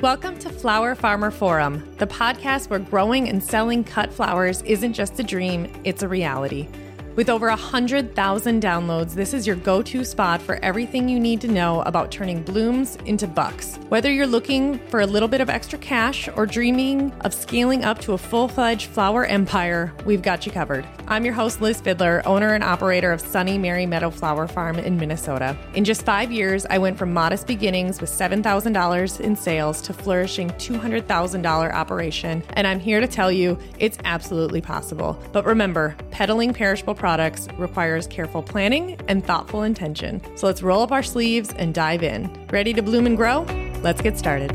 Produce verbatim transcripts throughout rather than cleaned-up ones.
Welcome to Flower Farmer Forum, the podcast where growing and selling cut flowers isn't just a dream, it's a reality. With over one hundred thousand downloads, this is your go-to spot for everything you need to know about turning blooms into bucks. Whether you're looking for a little bit of extra cash or dreaming of scaling up to a full-fledged flower empire, we've got you covered. I'm your host, Liz Fidler, owner and operator of Sunny Mary Meadow Flower Farm in Minnesota. In just five years, I went from modest beginnings with seven thousand dollars in sales to flourishing two hundred thousand dollars operation, and I'm here to tell you it's absolutely possible. But remember, peddling perishable products requires careful planning and thoughtful intention. So let's roll up our sleeves and dive in. Ready to bloom and grow? Let's get started.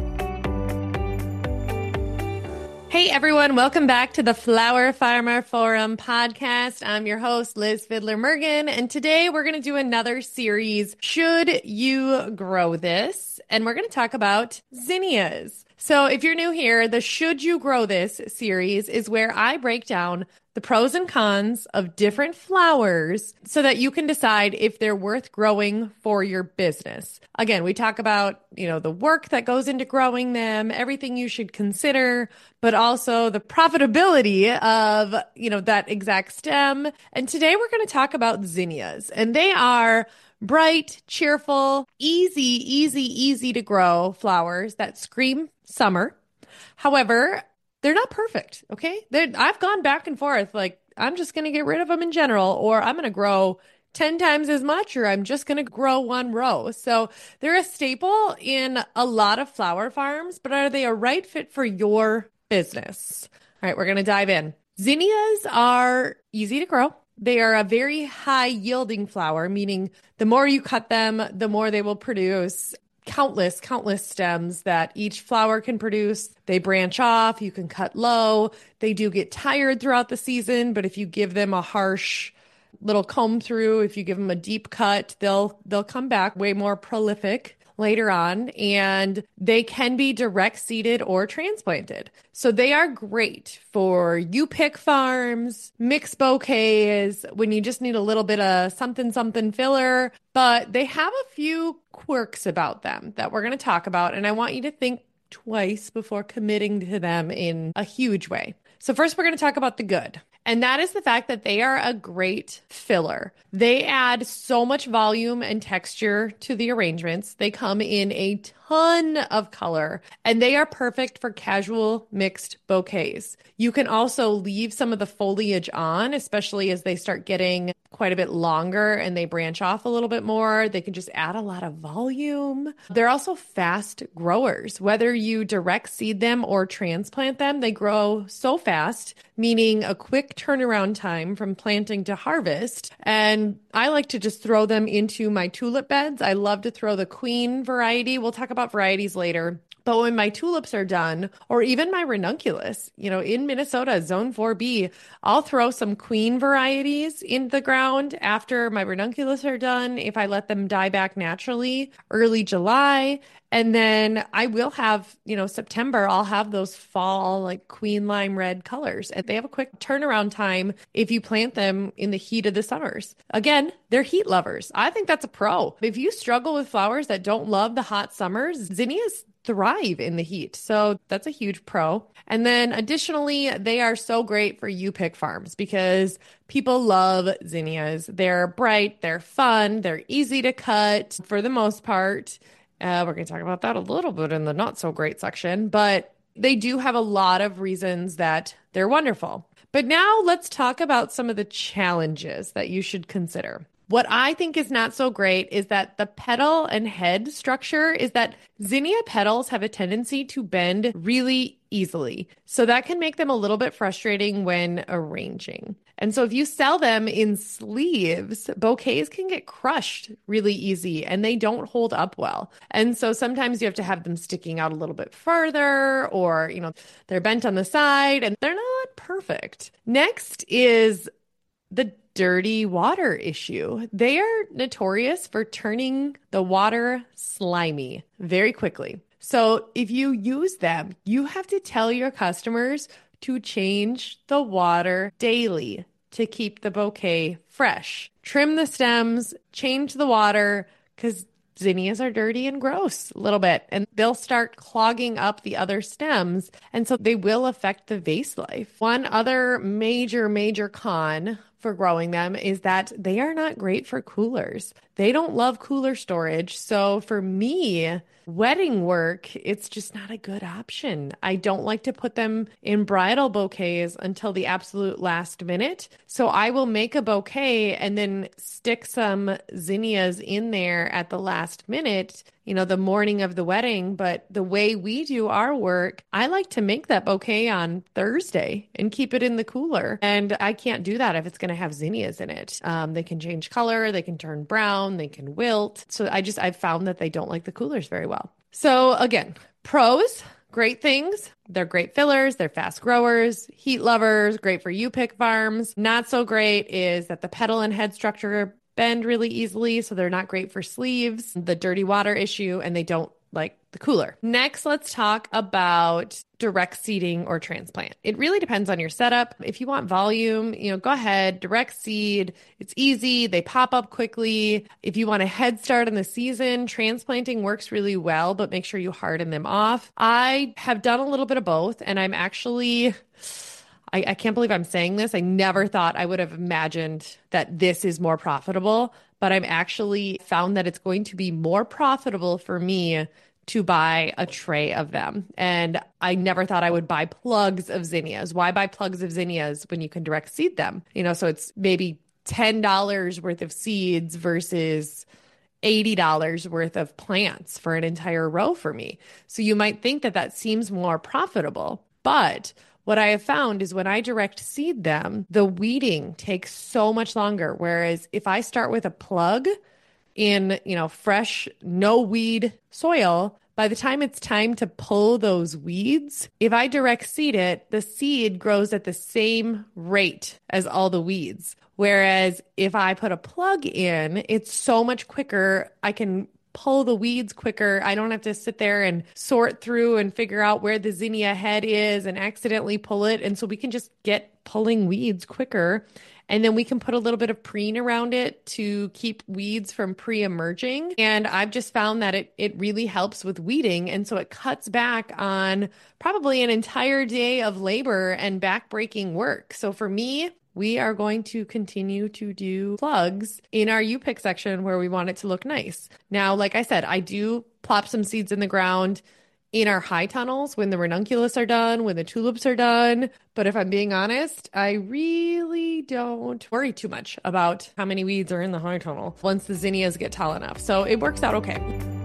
Hey everyone, welcome back to the Flower Farmer Forum podcast. I'm your host, Liz Fidler Mergen, and today we're going to do another series, Should You Grow This? And we're going to talk about zinnias. So if you're new here, the Should You Grow This series is where I break down the pros and cons of different flowers so that you can decide if they're worth growing for your business. Again, we talk about, you know, the work that goes into growing them, everything you should consider, but also the profitability of, you know, that exact stem. And today we're going to talk about zinnias, and they are bright, cheerful, easy, easy, easy to grow flowers that scream summer. However, they're not perfect, okay? They're, I've gone back and forth, like, I'm just going to get rid of them in general, or I'm going to grow ten times as much, or I'm just going to grow one row. So they're a staple in a lot of flower farms, but are they a right fit for your business? All right, we're going to dive in. Zinnias are easy to grow. They are a very high yielding flower, meaning the more you cut them, the more they will produce countless, countless stems that each flower can produce. They branch off. You can cut low. They do get tired throughout the season, but if you give them a harsh little comb through, if you give them a deep cut, they'll they'll come back way more prolific later on, and they can be direct seeded or transplanted. So they are great for you pick farms, mixed bouquets, when you just need a little bit of something, something filler, but they have a few quirks about them that we're going to talk about. And I want you to think twice before committing to them in a huge way. So first, we're going to talk about the good. And that is the fact that they are a great filler. They add so much volume and texture to the arrangements. They come in a ton of color, and they are perfect for casual mixed bouquets. You can also leave some of the foliage on, especially as they start getting quite a bit longer and they branch off a little bit more. They can just add a lot of volume. They're also fast growers. Whether you direct seed them or transplant them, they grow so fast, meaning a quick turnaround time from planting to harvest. And I like to just throw them into my tulip beds. I love to throw the queen variety. We'll talk about varieties later. But when my tulips are done, or even my ranunculus, you know, in Minnesota, zone four B, I'll throw some queen varieties in the ground after my ranunculus are done, if I let them die back naturally, early July. And then I will have, you know, September, I'll have those fall, like queen lime red colors. And they have a quick turnaround time if you plant them in the heat of the summers. Again, they're heat lovers. I think that's a pro. If you struggle with flowers that don't love the hot summers, zinnias thrive in the heat. So that's a huge pro. And then additionally, they are so great for you pick farms because people love zinnias. They're bright, they're fun, they're easy to cut for the most part. Uh, we're going to talk about that a little bit in the not so great section, but they do have a lot of reasons that they're wonderful. But now let's talk about some of the challenges that you should consider. What I think is not so great is that the petal and head structure is that zinnia petals have a tendency to bend really easily. So that can make them a little bit frustrating when arranging. And so if you sell them in sleeves, bouquets can get crushed really easy and they don't hold up well. And so sometimes you have to have them sticking out a little bit further, or, you know, they're bent on the side and they're not perfect. Next is the dirty water issue. They are notorious for turning the water slimy very quickly. So if you use them, you have to tell your customers to change the water daily to keep the bouquet fresh. Trim the stems, change the water, because zinnias are dirty and gross a little bit, and they'll start clogging up the other stems. And so they will affect the vase life. One other major, major con for growing them is that they are not great for coolers. They don't love cooler storage. So for me, wedding work, it's just not a good option. I don't like to put them in bridal bouquets until the absolute last minute. So I will make a bouquet and then stick some zinnias in there at the last minute, you know, the morning of the wedding. But the way we do our work, I like to make that bouquet on Thursday and keep it in the cooler. And I can't do that if it's going to have zinnias in it. Um, they can change color, they can turn brown, they can wilt. So I just, I've found that they don't like the coolers very well. So again, pros, great things. They're great fillers. They're fast growers, heat lovers, great for U-pick farms. Not so great is that the petal and head structure bend really easily, so they're not great for sleeves, the dirty water issue, and they don't like the cooler. Next, let's talk about direct seeding or transplant. It really depends on your setup. If you want volume, you know, go ahead, direct seed. It's easy. They pop up quickly. If you want a head start in the season, transplanting works really well, but make sure you harden them off. I have done a little bit of both, and I'm actually... I, I can't believe I'm saying this. I never thought I would have imagined that this is more profitable, but I'm actually found that it's going to be more profitable for me to buy a tray of them. And I never thought I would buy plugs of zinnias. Why buy plugs of zinnias when you can direct seed them? You know, so it's maybe ten dollars worth of seeds versus eighty dollars worth of plants for an entire row for me. So you might think that that seems more profitable, but what I have found is when I direct seed them, the weeding takes so much longer. Whereas if I start with a plug in, you know, fresh, no weed soil, by the time it's time to pull those weeds, if I direct seed it, the seed grows at the same rate as all the weeds. Whereas if I put a plug in, it's so much quicker. I can pull the weeds quicker. I don't have to sit there and sort through and figure out where the zinnia head is and accidentally pull it. And so we can just get pulling weeds quicker. And then we can put a little bit of preen around it to keep weeds from pre-emerging. And I've just found that it it really helps with weeding. And so it cuts back on probably an entire day of labor and backbreaking work. So for me, we are going to continue to do plugs in our U-pick section where we want it to look nice. Now, like I said, I do plop some seeds in the ground in our high tunnels when the ranunculus are done, when the tulips are done. But if I'm being honest, I really don't worry too much about how many weeds are in the high tunnel once the zinnias get tall enough. So it works out okay.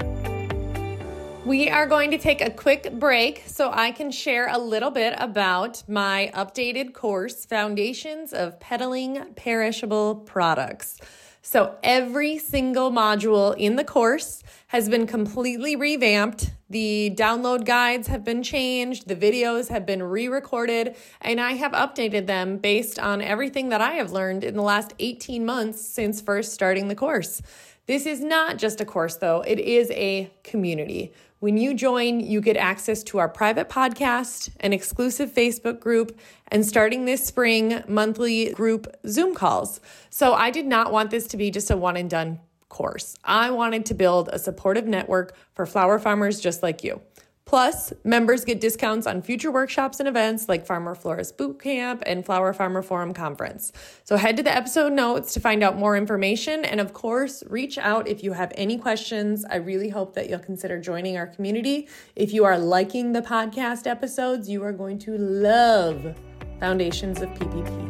We are going to take a quick break so I can share a little bit about my updated course, Foundations of Peddling Perishable Products. So every single module in the course has been completely revamped. The download guides have been changed. The videos have been re-recorded, and I have updated them based on everything that I have learned in the last eighteen months since first starting the course. This is not just a course, though. It is a community. When you join, you get access to our private podcast, an exclusive Facebook group, and starting this spring, monthly group Zoom calls. So I did not want this to be just a one and done course. I wanted to build a supportive network for flower farmers just like you. Plus, members get discounts on future workshops and events like Farmer Florist Bootcamp and Flower Farmer Forum Conference. So head to the episode notes to find out more information. And of course, reach out if you have any questions. I really hope that you'll consider joining our community. If you are liking the podcast episodes, you are going to love Foundations of P P P.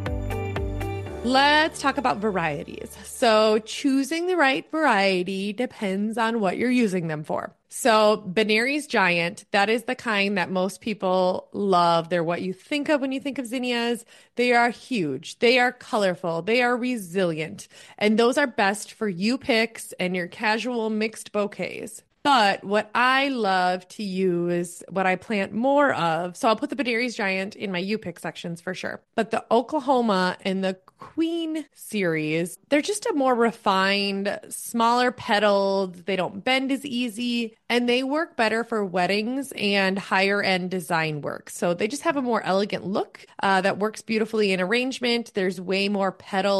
Let's talk about varieties. So choosing the right variety depends on what you're using them for. So Benari's Giant, that is the kind that most people love. They're what you think of when you think of zinnias. They are huge. They are colorful. They are resilient. And those are best for U-picks and your casual mixed bouquets. But what I love to use, what I plant more of, so I'll put the Benari's Giant in my U-pick sections for sure. But the Oklahoma and the Queen series, they're just a more refined, smaller petaled, they don't bend as easy, and they work better for weddings and higher end design work. So they just have a more elegant look uh, that works beautifully in arrangement. There's way more petals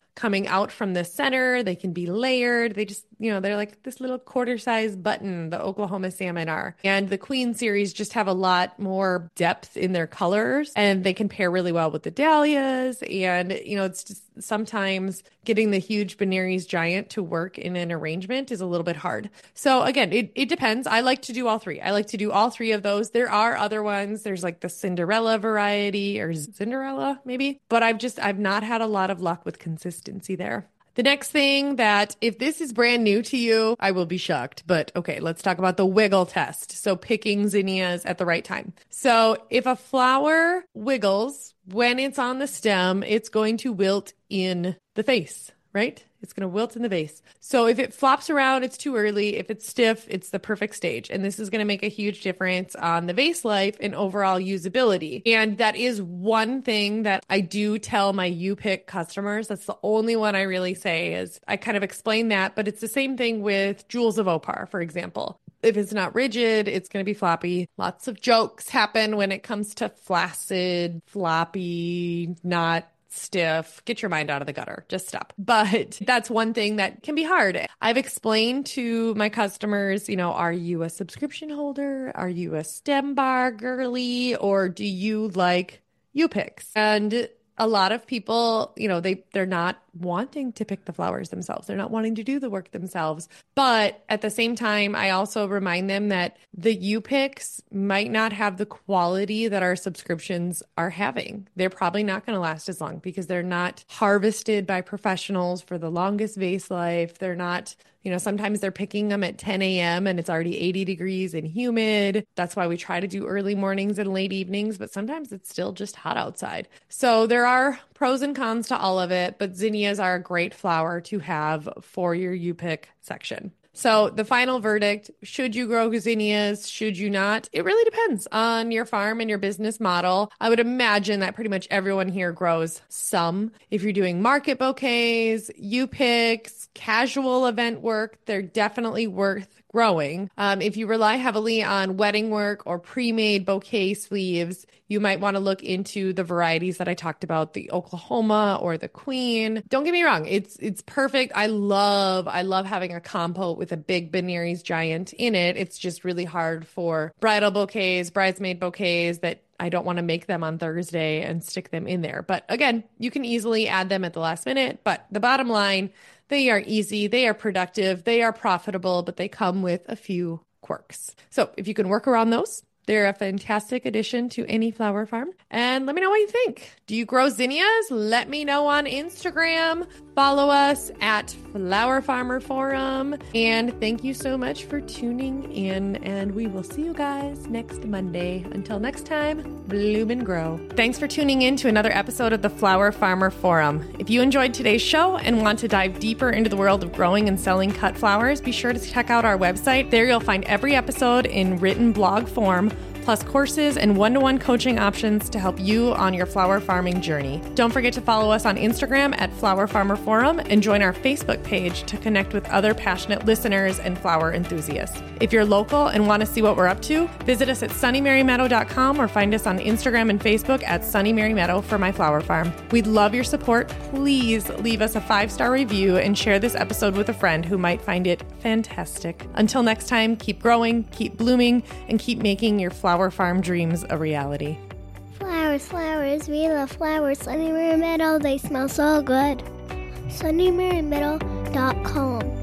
coming out from the center. They can be layered. They just, you know, they're like this little quarter size button, the Oklahoma salmon are. And the Queen series just have a lot more depth in their colors, and they can pair really well with the dahlias. And, you know, it's just sometimes getting the huge Benares giant to work in an arrangement is a little bit hard. So again, it, it depends. I like to do all three. I like to do all three of those. There are other ones. There's like the Cinderella variety or Cinderella maybe, but I've just, I've not had a lot of luck with consistency there. The next thing that if this is brand new to you, I will be shocked. But okay, let's talk about the wiggle test. So picking zinnias at the right time. So if a flower wiggles when it's on the stem, it's going to wilt in the vase, right? It's going to wilt in the vase. So if it flops around, it's too early. If it's stiff, it's the perfect stage. And this is going to make a huge difference on the vase life and overall usability. And that is one thing that I do tell my U-Pick customers. That's the only one I really say is I kind of explain that, but it's the same thing with Jewels of Opar, for example. If it's not rigid, it's going to be floppy. Lots of jokes happen when it comes to flaccid, floppy, not stiff. Get your mind out of the gutter. Just stop. But that's one thing that can be hard. I've explained to my customers, you know, are you a subscription holder? Are you a stem bar girly? Or do you like U-Picks? And a lot of people, you know, they, they're not wanting to pick the flowers themselves. They're not wanting to do the work themselves. But at the same time, I also remind them that the U-Picks might not have the quality that our subscriptions are having. They're probably not going to last as long because they're not harvested by professionals for the longest vase life. They're not, you know, sometimes they're picking them at ten a.m. and it's already eighty degrees and humid. That's why we try to do early mornings and late evenings, but sometimes it's still just hot outside. So there are pros and cons to all of it, but zinnias are a great flower to have for your U-Pick section. So the final verdict, should you grow zinnias? Should you not? It really depends on your farm and your business model. I would imagine that pretty much everyone here grows some. If you're doing market bouquets, U-Picks, casual event work, they're definitely worth growing. Um, if you rely heavily on wedding work or pre-made bouquet sleeves, you might want to look into the varieties that I talked about, the Oklahoma or the Queen. Don't get me wrong. It's, it's perfect. I love, I love having a compote with a big Benares giant in it. It's just really hard for bridal bouquets, bridesmaid bouquets that I don't want to make them on Thursday and stick them in there. But again, you can easily add them at the last minute. But the bottom line, they are easy, they are productive, they are profitable, but they come with a few quirks. So if you can work around those, they're a fantastic addition to any flower farm. And let me know what you think. Do you grow zinnias? Let me know on Instagram. Follow us at Flower Farmer Forum. And thank you so much for tuning in. And we will see you guys next Monday. Until next time, bloom and grow. Thanks for tuning in to another episode of the Flower Farmer Forum. If you enjoyed today's show and want to dive deeper into the world of growing and selling cut flowers, be sure to check out our website. There you'll find every episode in written blog form, plus courses and one-to-one coaching options to help you on your flower farming journey. Don't forget to follow us on Instagram at Flower Farmer Forum and join our Facebook page to connect with other passionate listeners and flower enthusiasts. If you're local and want to see what we're up to, visit us at sunny mary meadow dot com or find us on Instagram and Facebook at Sunny Mary Meadow for My Flower Farm. We'd love your support. Please leave us a five-star review and share this episode with a friend who might find it fantastic. Until next time, keep growing, keep blooming, and keep making your flower farm dreams a reality. Flowers, flowers, we love flowers. Sunny Mary Meadow, they smell so good. sunny mary meadow dot com